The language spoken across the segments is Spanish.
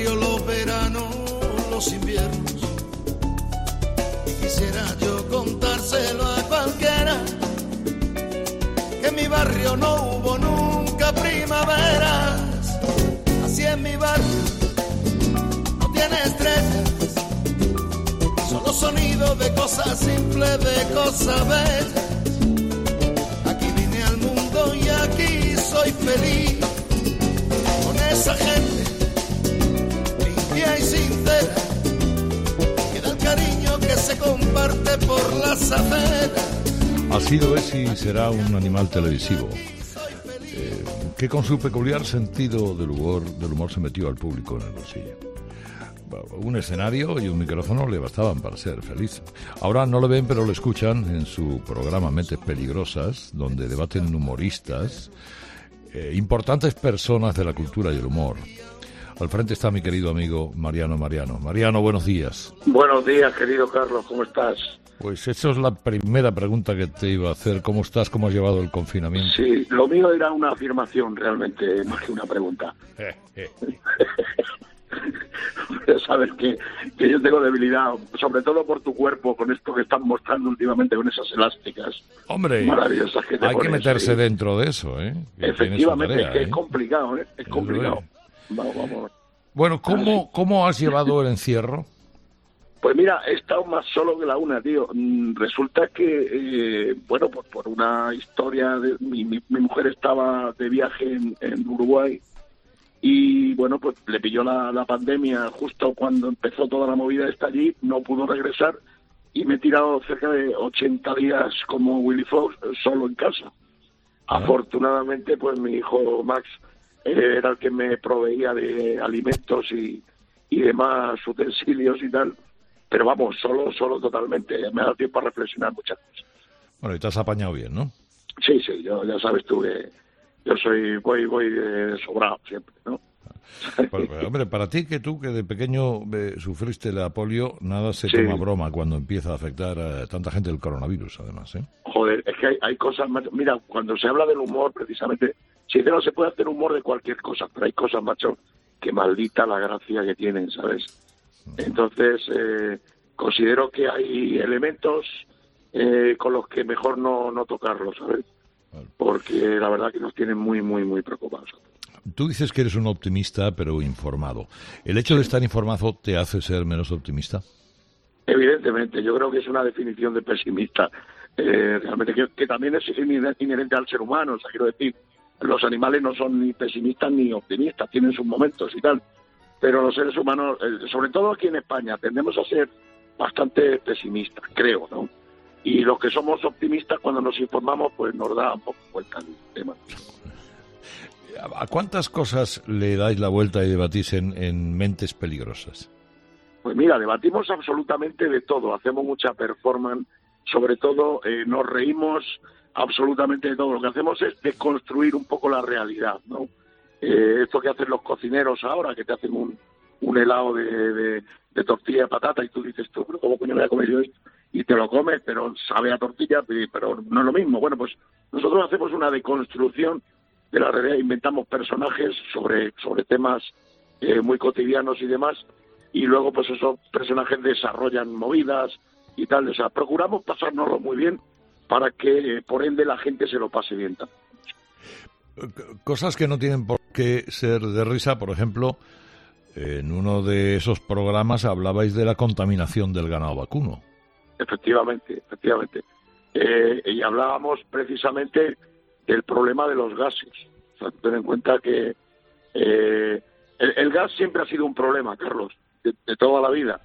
barrio los veranos, los inviernos. Y quisiera yo contárselo a cualquiera, que en mi barrio no hubo nunca primaveras. Así en mi barrio no tiene estrellas, solo sonido de cosas simples, de cosas bellas. Aquí vine al mundo y aquí soy feliz, con esa gente limpia y sincera, que da el cariño que se comparte por las aceras. Ha sido, es y será un animal televisivo, que con su peculiar sentido del humor se metió al público en el bolsillo. Un escenario y un micrófono le bastaban para ser feliz. Ahora no lo ven, pero lo escuchan en su programa Mentes Peligrosas, donde debaten humoristas, importantes personas de la cultura y el humor. Al frente está mi querido amigo Mariano. Mariano, buenos días. Buenos días, querido Carlos, ¿cómo estás? Pues esa es la primera pregunta que te iba a hacer. ¿Cómo estás? ¿Cómo has llevado el confinamiento? Sí, lo mío era una afirmación realmente, más que una pregunta. Sabes que yo tengo debilidad, sobre todo por tu cuerpo, con esto que están mostrando últimamente con esas elásticas. Hombre, maravillosas que te hay pones, que meterse ¿sí? dentro de eso, ¿eh? Efectivamente, tarea, es que es complicado, ¿eh? Es complicado. Vamos. Bueno, ¿cómo has llevado el encierro? Pues mira, he estado más solo que la una, tío. Resulta que, bueno, pues por una historia, mi mujer estaba de viaje en Uruguay. Y bueno, pues le pilló la pandemia justo cuando empezó toda la movida esta allí, no pudo regresar y me he tirado cerca de 80 días como Willy Fox solo en casa. Afortunadamente, pues mi hijo Max era el que me proveía de alimentos y demás utensilios y tal, pero vamos, solo totalmente. Me ha dado tiempo a reflexionar muchas cosas. Bueno, y te has apañado bien, ¿no? Sí, yo ya sabes tú que yo voy de sobrado siempre, ¿no? Pues, hombre, para ti que de pequeño sufriste la polio, nada se Sí. toma broma cuando empieza a afectar a tanta gente el coronavirus, además, ¿eh? Joder, es que hay cosas más... Mira, cuando se habla del humor, precisamente, no se puede hacer humor de cualquier cosa, pero hay cosas, macho, que maldita la gracia que tienen, ¿sabes? Entonces, considero que hay elementos con los que mejor no tocarlos, ¿sabes? Porque la verdad que nos tienen muy, muy, muy preocupados. Tú dices que eres un optimista, pero informado. ¿El hecho de estar informado te hace ser menos optimista? Evidentemente, yo creo que es una definición de pesimista. Realmente que también es inherente al ser humano. O sea, quiero decir, los animales no son ni pesimistas ni optimistas, tienen sus momentos y tal. Pero los seres humanos, sobre todo aquí en España, tendemos a ser bastante pesimistas, creo, ¿no? Y los que somos optimistas, cuando nos informamos, pues nos da un poco vuelta el tema. ¿A cuántas cosas le dais la vuelta y debatís en Mentes Peligrosas? Pues mira, debatimos absolutamente de todo, hacemos mucha performance, sobre todo nos reímos absolutamente de todo. Lo que hacemos es deconstruir un poco la realidad, ¿no? Esto que hacen los cocineros ahora, que te hacen un helado de tortilla de patata y tú dices, tú, ¿cómo coño me voy a comer yo esto? Y te lo comes, pero sabe a tortilla, pero no es lo mismo. Bueno, pues nosotros hacemos una deconstrucción de la realidad, inventamos personajes sobre temas muy cotidianos y demás, y luego pues esos personajes desarrollan movidas y tal. O sea, procuramos pasárnoslo muy bien para que, por ende, la gente se lo pase bien también. Cosas que no tienen por qué ser de risa, por ejemplo, en uno de esos programas hablabais de la contaminación del ganado vacuno. Efectivamente. Y hablábamos precisamente del problema de los gases. O sea, ten en cuenta que el gas siempre ha sido un problema, Carlos, de toda la vida.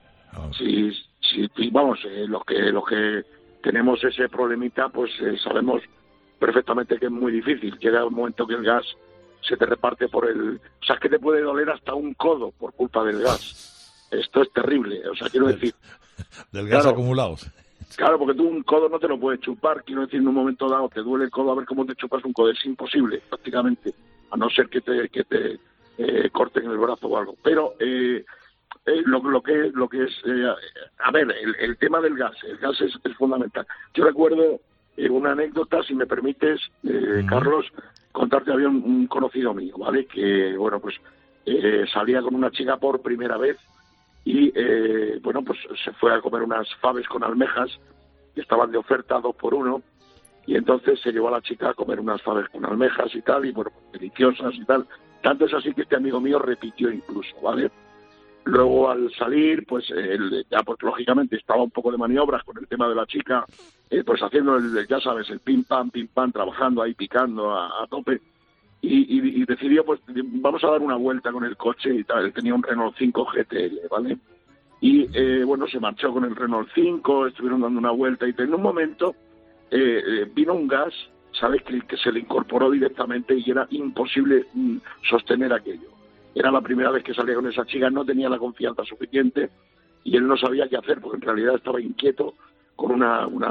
Los que tenemos ese problemita, pues sabemos perfectamente que es muy difícil. Llega un momento que el gas se te reparte por el... O sea, es que te puede doler hasta un codo por culpa del gas. Esto es terrible. O sea, quiero decir... Del gas acumulado. Claro, porque tú un codo no te lo puedes chupar. Quiero decir, en un momento dado te duele el codo, a ver cómo te chupas un codo. Es imposible, prácticamente. A no ser que te corten el brazo o algo. Pero lo que es... a ver, el tema del gas. El gas es fundamental. Yo recuerdo una anécdota, si me permites, Carlos, contarte. Había un conocido mío, ¿vale? Que, bueno, pues salía con una chica por primera vez y, bueno, pues se fue a comer unas faves con almejas que estaban de oferta 2 por 1, y entonces se llevó a la chica a comer unas faves con almejas y tal, y bueno, deliciosas y tal. Tanto es así que este amigo mío repitió incluso, ¿vale? Luego al salir, pues él ya pues lógicamente estaba un poco de maniobras con el tema de la chica, pues haciendo ya sabes, el pim pam, trabajando ahí, picando a tope, y decidió, pues vamos a dar una vuelta con el coche y tal. Él tenía un Renault 5 GTL, ¿vale? Y bueno, se marchó con el Renault 5, estuvieron dando una vuelta y en un momento vino un gas, ¿sabes? Que se le incorporó directamente y era imposible sostener aquello. Era la primera vez que salía con esa chica, no tenía la confianza suficiente y él no sabía qué hacer, porque en realidad estaba inquieto, con un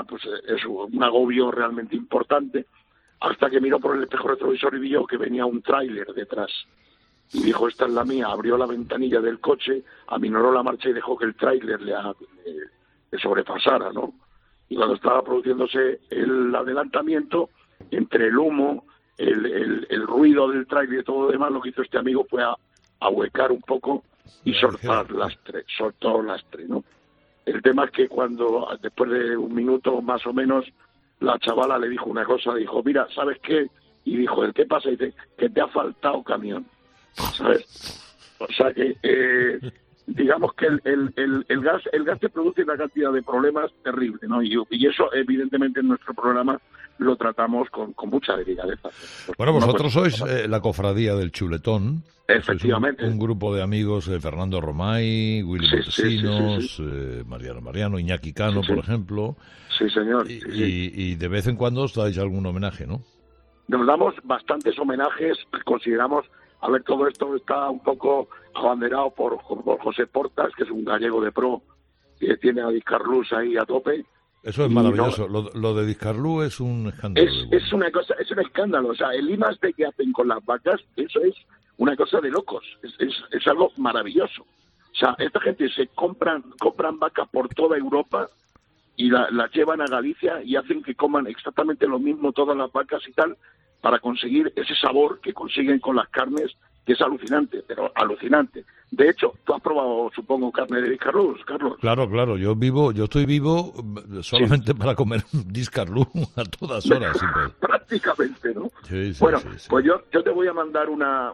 agobio realmente importante, hasta que miró por el espejo retrovisor y vio que venía un tráiler detrás. Y dijo, esta es la mía, abrió la ventanilla del coche, aminoró la marcha y dejó que el tráiler le sobrepasara, ¿no? Y cuando estaba produciéndose el adelantamiento, entre el humo, el ruido del tráiler y todo lo demás, lo que hizo este amigo fue ahuecar un poco y soltó lastre, ¿no? El tema es que cuando, después de un minuto más o menos, la chavala le dijo una cosa, dijo, mira, ¿sabes qué? Y dijo, ¿el qué pasa? Y dice, que te ha faltado camión, ¿sabes? O sea que, digamos que el gas te produce una cantidad de problemas terribles, ¿no? Y eso, evidentemente, en nuestro programa lo tratamos con mucha delicadeza. Bueno, vosotros sois la cofradía del chuletón. Efectivamente. Un grupo de amigos, Fernando Romay, Willy Montesinos, Mariano, Iñaki Cano, por ejemplo. Sí, señor. Y de vez en cuando os dais algún homenaje, ¿no? Nos damos bastantes homenajes. Consideramos, a ver, todo esto está un poco abanderado por José Portas, que es un gallego de pro, que tiene a Discarlús ahí a tope. Eso es maravilloso. Lo de Discarlú es un escándalo. Es una cosa, es un escándalo. O sea, el I+D que hacen con las vacas, eso es una cosa de locos. Es algo maravilloso. O sea, esta gente se compran vacas por toda Europa y las llevan a Galicia y hacen que coman exactamente lo mismo todas las vacas y tal, para conseguir ese sabor que consiguen con las carnes, que es alucinante, pero alucinante. De hecho, tú has probado, supongo, carne de Discarlú, Carlos. Claro, yo estoy vivo solamente para comer Discarlú a todas horas. Prácticamente, ¿no? Sí, bueno, sí. Pues yo te voy a mandar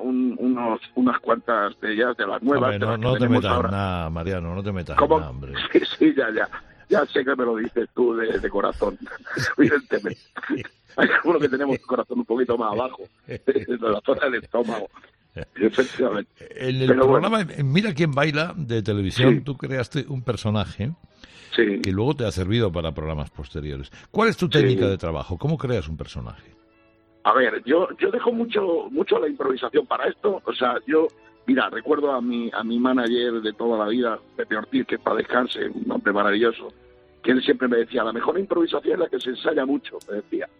unas cuantas de ellas, de las nuevas. Hombre, no te metas nada, Mariano, no te metas nada, hombre. Sí, ya sé que me lo dices tú de corazón, evidentemente. Hay algunos que tenemos el corazón un poquito más abajo, de la zona del estómago. Efectivamente. En el programa Mira quién baila de televisión, tú creaste un personaje que luego te ha servido para programas posteriores. ¿Cuál es tu técnica de trabajo? ¿Cómo creas un personaje? A ver, yo dejo mucho la improvisación para esto. O sea, mira, recuerdo a mi manager de toda la vida, Pepe Ortiz, que para descanse, un hombre maravilloso, que él siempre me decía, la mejor improvisación es la que se ensaya mucho, me decía.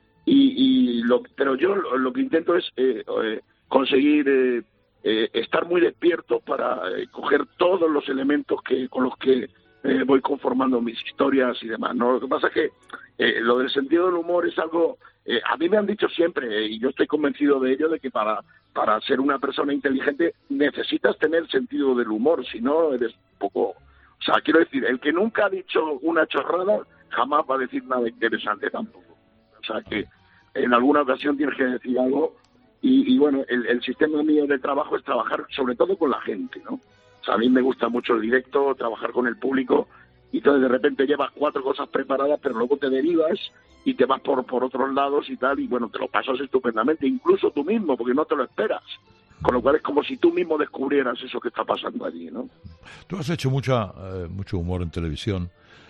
Pero yo lo que intento es conseguir estar muy despierto para coger todos los elementos con los que voy conformando mis historias y demás, ¿no? Lo que pasa es que lo del sentido del humor es algo... a mí me han dicho siempre, y yo estoy convencido de ello, de que para ser una persona inteligente necesitas tener sentido del humor, si no eres un poco... O sea, quiero decir, el que nunca ha dicho una chorrada jamás va a decir nada interesante tampoco. O sea, que en alguna ocasión tienes que decir algo. Y bueno, el sistema mío de trabajo es trabajar sobre todo con la gente, ¿no? O sea, a mí me gusta mucho el directo, trabajar con el público, y entonces de repente llevas 4 cosas preparadas, pero luego te derivas y te vas por otros lados y tal, y bueno, te lo pasas estupendamente, incluso tú mismo, porque no te lo esperas. Con lo cual es como si tú mismo descubrieras eso que está pasando allí, ¿no? Tú has hecho mucho humor en televisión,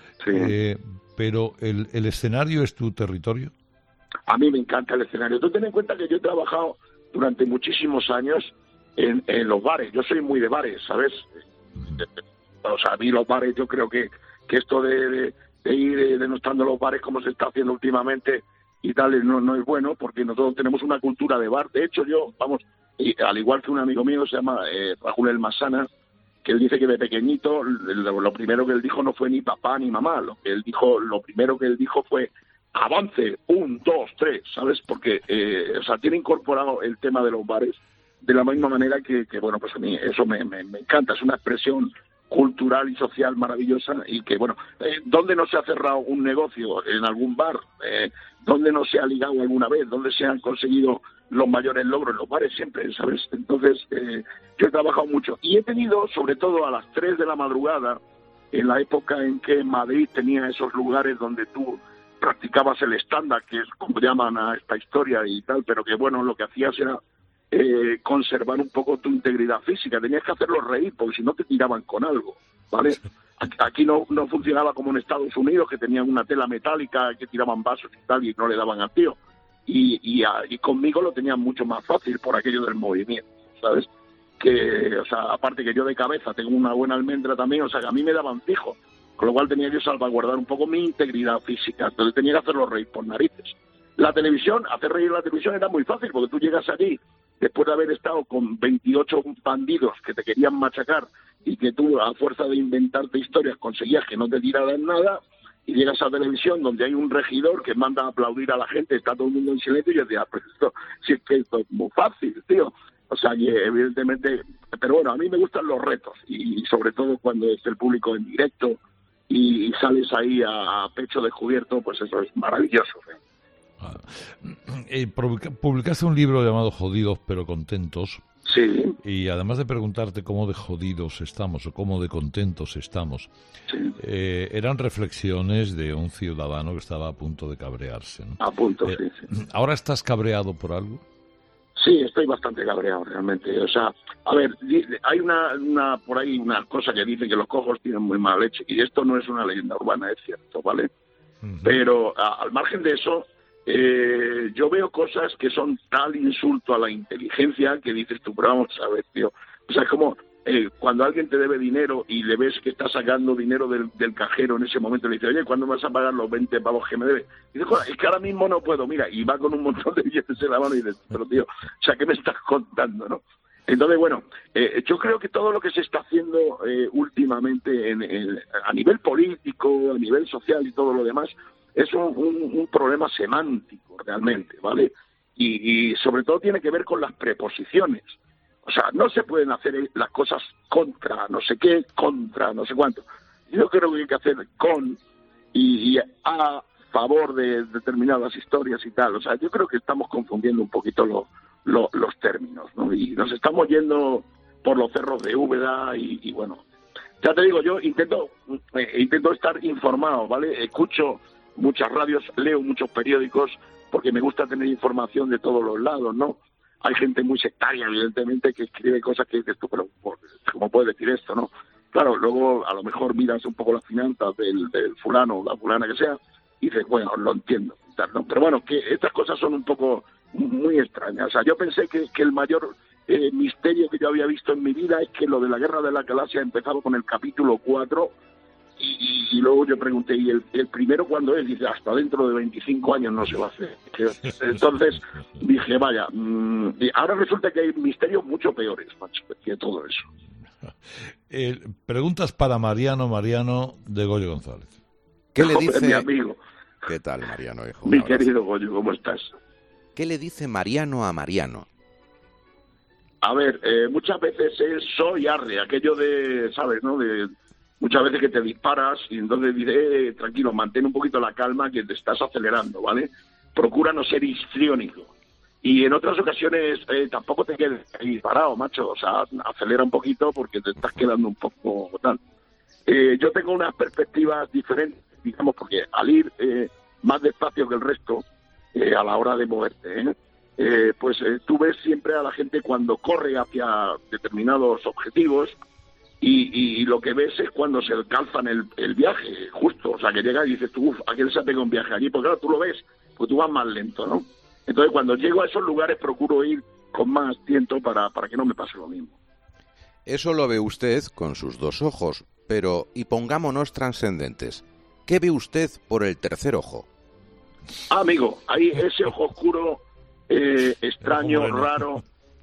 pero ¿el escenario es tu territorio? A mí me encanta el escenario. Tú ten en cuenta que yo he trabajado durante muchísimos años en los bares. Yo soy muy de bares, ¿sabes? O sea, a mí los bares, yo creo que esto de ir denostando los bares como se está haciendo últimamente y tal, no es bueno, porque nosotros tenemos una cultura de bar. De hecho, al igual que un amigo mío, se llama Raúl El Masana, que él dice que de pequeñito lo primero que él dijo no fue ni papá ni mamá. Lo primero que él dijo fue avance, 1, 2, 3, ¿sabes? Porque, tiene incorporado el tema de los bares de la misma manera que bueno, pues a mí eso me encanta, es una expresión cultural y social maravillosa y que, bueno, ¿dónde no se ha cerrado un negocio? En algún bar, ¿dónde no se ha ligado alguna vez? ¿Dónde se han conseguido los mayores logros? En los bares siempre, ¿sabes? Entonces, yo he trabajado mucho y he tenido, sobre todo a las 3 de la madrugada, en la época en que Madrid tenía esos lugares donde tú practicabas el stand-up, que es como llaman a esta historia y tal, pero que, bueno, lo que hacías era conservar un poco tu integridad física, tenías que hacerlos reír porque si no te tiraban con algo, ¿vale? Aquí no funcionaba como en Estados Unidos, que tenían una tela metálica que tiraban vasos y tal y no le daban al tío, y conmigo lo tenían mucho más fácil por aquello del movimiento, ¿sabes? Que, o sea, aparte que yo de cabeza tengo una buena almendra también, o sea, que a mí me daban fijo, con lo cual tenía que salvaguardar un poco mi integridad física, entonces tenía que hacerlo reír por narices. La televisión, hacer reír la televisión era muy fácil, porque tú llegas allí después de haber estado con 28 bandidos que te querían machacar y que tú, a fuerza de inventarte historias, conseguías que no te tiraran nada, y llegas a televisión donde hay un regidor que manda a aplaudir a la gente, está todo el mundo en silencio, y yo decía, pues esto, si es que esto es muy fácil, tío. O sea, y evidentemente, pero bueno, a mí me gustan los retos, y sobre todo cuando es el público en directo y sales ahí a pecho descubierto, pues eso es maravilloso, ¿eh? Publicaste un libro llamado Jodidos pero contentos. Sí. Y además de preguntarte cómo de jodidos estamos o cómo de contentos estamos, Sí. Eran reflexiones de un ciudadano que estaba a punto de cabrearse, ¿no? A punto, sí. ¿Ahora estás cabreado por algo? Sí, estoy bastante cabreado realmente. O sea, a ver, hay una por ahí una cosa que dice que los cojos tienen muy mala leche, y esto no es una leyenda urbana, es cierto, ¿vale? Uh-huh. Pero al margen de eso, yo veo cosas que son tal insulto a la inteligencia que dices tú, pero vamos a ver, tío. O sea, es como cuando alguien te debe dinero y le ves que está sacando dinero del cajero en ese momento, le dice, oye, ¿cuándo vas a pagar los 20 pavos que me debes? Y dice, es que ahora mismo no puedo, mira, y va con un montón de billetes en la mano y dices, pero tío, o sea, ¿qué me estás contando, no? Entonces, bueno, yo creo que todo lo que se está haciendo últimamente a nivel político, a nivel social y todo lo demás, es un problema semántico realmente, ¿vale? Y sobre todo tiene que ver con las preposiciones. O sea, no se pueden hacer las cosas contra no sé qué, contra no sé cuánto. Yo creo que hay que hacer con y a favor de determinadas historias y tal. O sea, yo creo que estamos confundiendo un poquito los términos, ¿no? Y nos estamos yendo por los cerros de Úbeda y bueno, ya te digo, yo intento estar informado, ¿vale? Escucho muchas radios, leo muchos periódicos, porque me gusta tener información de todos los lados, ¿no? Hay gente muy sectaria, evidentemente, que escribe cosas que dices tú, pero ¿cómo puedes decir esto, no? Claro, luego a lo mejor miras un poco las finanzas del fulano o la fulana que sea, y dices, bueno, lo entiendo, ¿no? Pero bueno, que estas cosas son un poco muy extrañas. O sea, yo pensé que el mayor misterio que yo había visto en mi vida es que lo de la Guerra de la Galaxia empezaba con el capítulo 4, y luego yo pregunté, ¿y el primero cuándo es? Dice, hasta dentro de 25 años no se va a hacer. Entonces dije, vaya, y ahora resulta que hay misterios mucho peores, macho, que todo eso. Preguntas para Mariano de Goyo González. ¿Qué le dice? Mi amigo. ¿Qué tal, Mariano, hijo? Mi querido Goyo, ¿cómo estás? ¿Qué le dice Mariano a Mariano? A ver, muchas veces es soy arre, aquello de, ¿sabes, no? De muchas veces que te disparas y entonces dices, tranquilo, mantén un poquito la calma que te estás acelerando, ¿vale? Procura no ser histriónico. Y en otras ocasiones tampoco te quedes ahí parado, macho. O sea, acelera un poquito porque te estás quedando un poco tal. Yo tengo unas perspectivas diferentes, digamos, porque al ir más despacio que el resto, a la hora de moverte, pues tú ves siempre a la gente cuando corre hacia determinados objetivos, y lo que ves es cuando se calzan el viaje, justo. O sea, que llega y dices tú, ¿a quién se ha pegado un viaje allí? Porque claro, tú lo ves, pues tú vas más lento, ¿no? Entonces, cuando llego a esos lugares, procuro ir con más tiento para que no me pase lo mismo. Eso lo ve usted con sus dos ojos, pero, y pongámonos trascendentes, ¿qué ve usted por el tercer ojo? Amigo, ahí ese ojo oscuro, extraño, raro,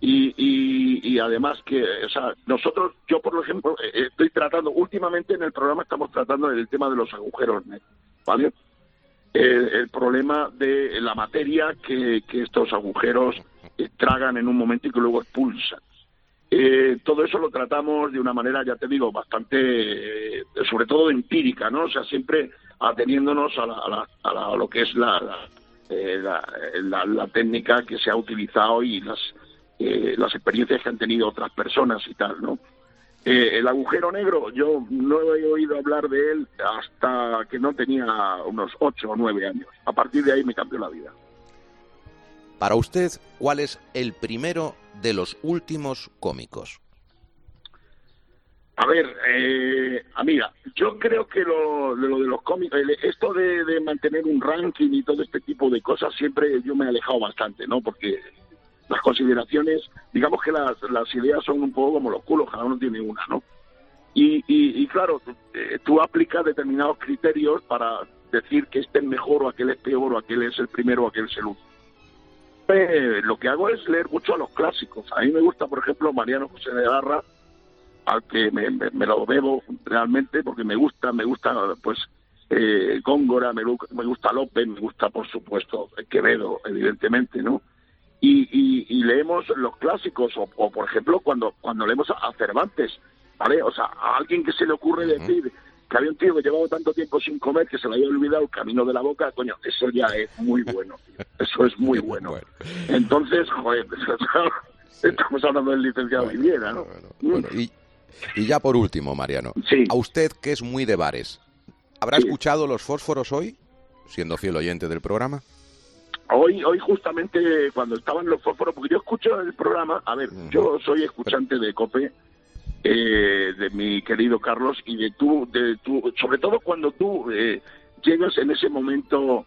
y además que, o sea, nosotros, yo por ejemplo, estoy tratando, últimamente en el programa estamos tratando el tema de los agujeros negros, ¿vale? El problema de la materia que estos agujeros tragan en un momento y que luego expulsan. Todo eso lo tratamos de una manera, ya te digo, bastante, sobre todo empírica, ¿no? O sea, siempre ateniéndonos a lo que es la técnica que se ha utilizado y las experiencias que han tenido otras personas y tal, ¿no? El agujero negro, yo no he oído hablar de él hasta que no tenía unos 8 o 9 años. A partir de ahí me cambió la vida. Para usted, ¿cuál es el primero de los últimos cómicos? A ver, amiga, yo creo que lo de los cómicos, esto de mantener un ranking y todo este tipo de cosas, siempre yo me he alejado bastante, ¿no? Porque las consideraciones, digamos que las ideas son un poco como los culos, cada uno tiene una, ¿no? Y claro, tú aplicas determinados criterios para decir que este es mejor o aquel es peor o aquel es el primero o aquel es el último. Lo que hago es leer mucho a los clásicos. A mí me gusta, por ejemplo, Mariano José de Larra, al que me lo bebo realmente porque me gusta pues Góngora, me gusta López, me gusta por supuesto Quevedo, evidentemente, ¿no? Y leemos los clásicos o por ejemplo cuando leemos a Cervantes, ¿vale? O sea, a alguien que se le ocurre decir que había un tío que llevaba tanto tiempo sin comer que se le había olvidado el camino de la boca, coño, eso ya es muy bueno, tío. Eso es muy bueno. Entonces, joder, estamos hablando del licenciado Viviera, ¿no? Bueno, y ya por último, Mariano, sí. A usted que es muy de bares, ¿habrá escuchado Los Fósforos hoy, siendo fiel oyente del programa? Hoy justamente cuando estaban Los Fósforos, porque yo escucho el programa, a ver, yo soy escuchante de COPE, de mi querido Carlos, y de tú, sobre todo cuando tú llegas en ese momento,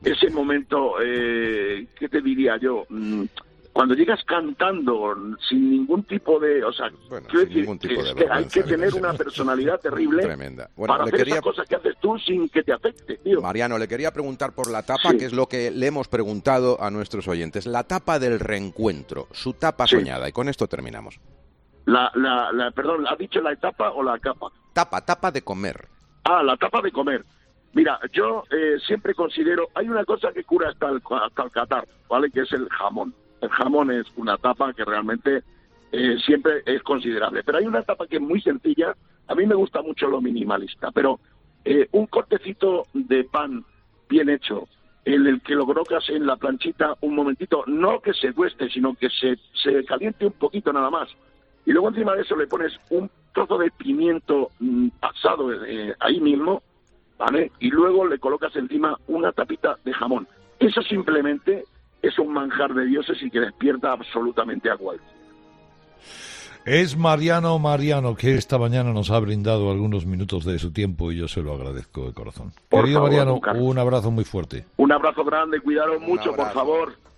¿qué te diría yo? Cuando llegas cantando sin ningún tipo de, o sea, quiero decir que hay que tener una personalidad terrible tremenda. Bueno, para hacer esas cosas que haces tú sin que te afecte, tío. Mariano, le quería preguntar por la tapa, que es lo que le hemos preguntado a nuestros oyentes. La tapa del reencuentro, su tapa soñada, y con esto terminamos. Perdón, ¿has dicho la etapa o la capa? Tapa de comer. Ah, la tapa de comer. Mira, yo siempre considero, hay una cosa que cura hasta el catarro, ¿vale? Que es el jamón. El jamón es una tapa que realmente siempre es considerable. Pero hay una tapa que es muy sencilla. A mí me gusta mucho lo minimalista, pero un cortecito de pan bien hecho, en el que lo colocas en la planchita un momentito, no que se tueste, sino que se caliente un poquito nada más. Y luego encima de eso le pones un trozo de pimiento asado ahí mismo, ¿vale? Y luego le colocas encima una tapita de jamón. Eso simplemente es un manjar de dioses y que despierta absolutamente a cualquiera. Es Mariano que esta mañana nos ha brindado algunos minutos de su tiempo y yo se lo agradezco de corazón. Querido Mariano, un abrazo muy fuerte. Un abrazo grande, cuidaros mucho, por favor.